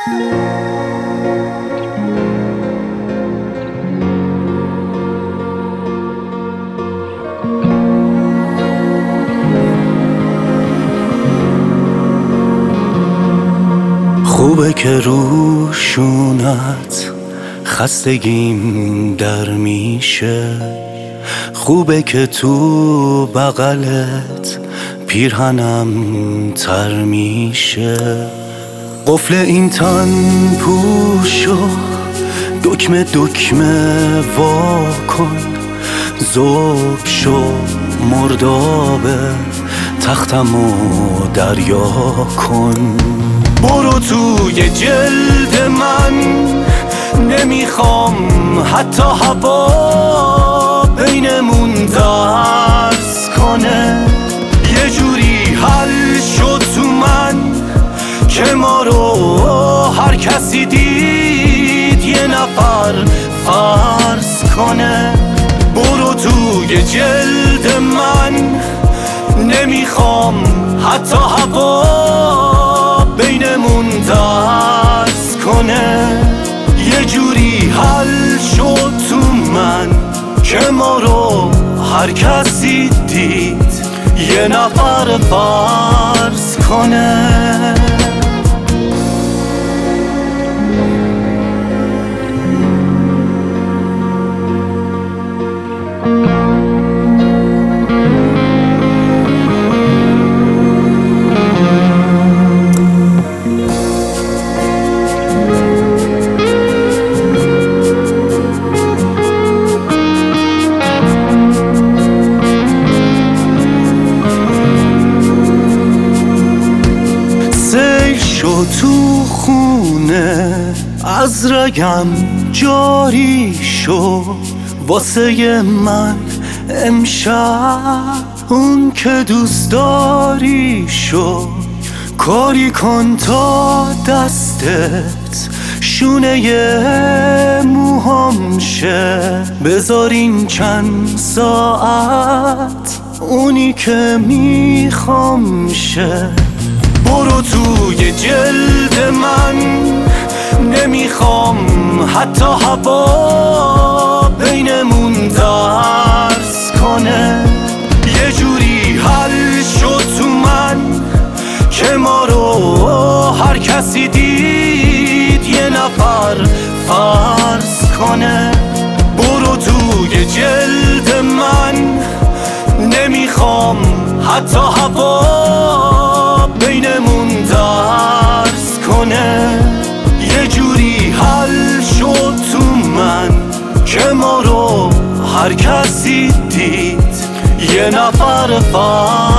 خوبه که روشونت خستگیم در میشه، خوبه که تو بغلت پیرهنم تر میشه. قفل این تن پوشو دکمه دکمه وا کن، ذوب شو مردابه تختمو دریا کن. برو توی جلد من، نمیخوام حتی هوا بینمون درس کنه. یه جوری حل شد تو من که ما رو هر کسی دید یه نفر فرض کنه. برو توی جلد من، نمیخوام حتی هوا بینمون درس کنه. یه جوری حل شد تو من که ما رو هر کسی دید یه نفر فرض کنه. تو خونه از رگم جاری شو، واسه من امشب اون که دوست داری شو. کاری کن تا دستت شونه موهام شه، بذار این چند ساعت اونی که میخوام شه. برو توی جلد من، نمیخوام حتی هوا بینمون درس کنه. یه جوری حل شد تو من که ما رو هر کسی دید یه نفر فرض کنه. برو توی جلد من، نمیخوام حتی هوا بینمون درس کنه. یه جوری حل شد تو من که ما رو هر کسی دید یه نفر فرض